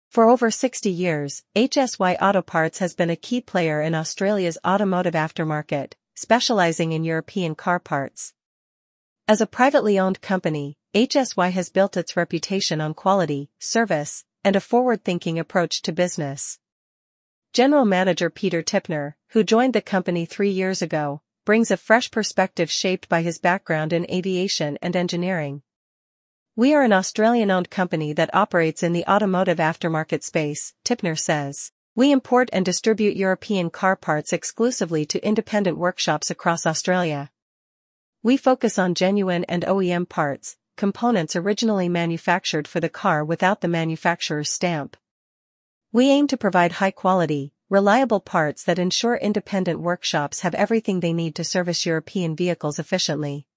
For over 60 years, HSY Auto Parts has been a key player in Australia's automotive aftermarket, specializing in European car parts. As a privately owned company, HSY has built its reputation on quality, service, and a forward-thinking approach to business. General Manager Peter Tippner, who joined the company 3 years ago, brings a fresh perspective shaped by his background in aviation and engineering. "We are an Australian-owned company that operates in the automotive aftermarket space," Tippner says. "We import and distribute European car parts exclusively to independent workshops across Australia. We focus on genuine and OEM parts, components originally manufactured for the car without the manufacturer's stamp. We aim to provide high-quality, reliable parts that ensure independent workshops have everything they need to service European vehicles efficiently."